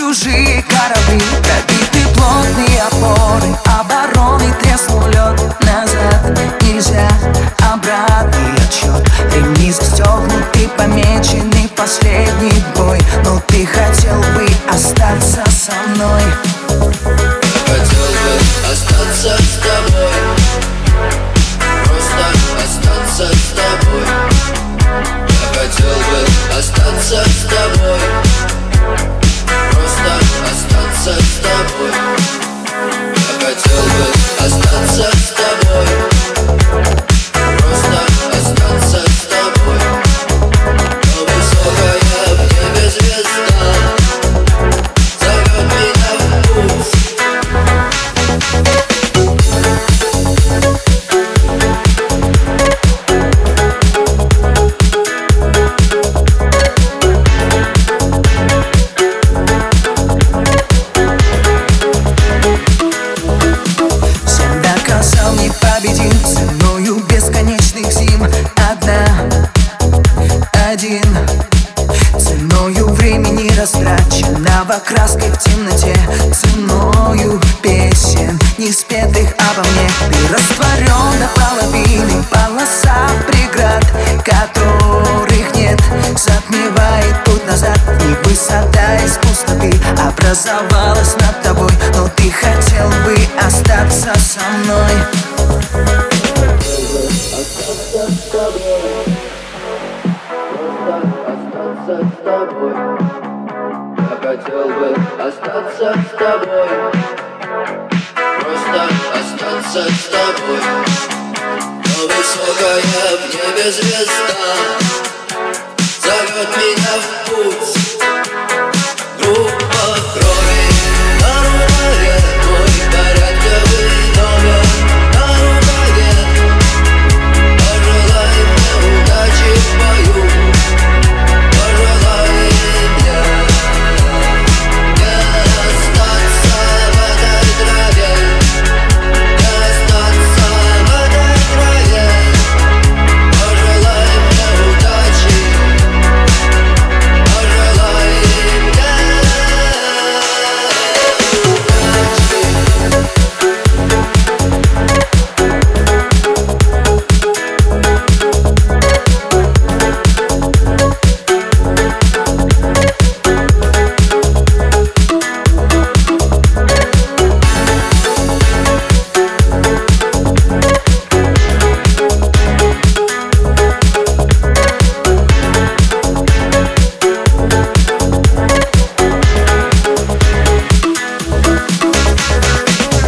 чужие корабли, пробиты плотные опоры, обороны треснул лед. Назад нельзя, обратный отсчет. Ремни застегнуты, помеченный последний бой. Но ты хотел бы остаться со мной. Хотел бы остаться с тобой, просто остаться с тобой. Я хотел бы остаться с тобой, просто остаться с тобой. Я хотел бы остаться с тобой, просто остаться с тобой. Но высокая в небе звезда зовет меня в путь. Непобедим ценою бесконечных зим. Один ценою времени растраченного краской в темноте, ценою песен, не спетых обо мне. Ты растворен до половины, полоса преград, которых нет, затмевает путь назад. И высота из пустоты образовалась над тобой, но ты хотел бы остаться со мной. Остаться с тобой, просто остаться с тобой. Я хотел бы остаться с тобой, просто остаться с тобой. Но высокая в небе звезда зовет меня в путь.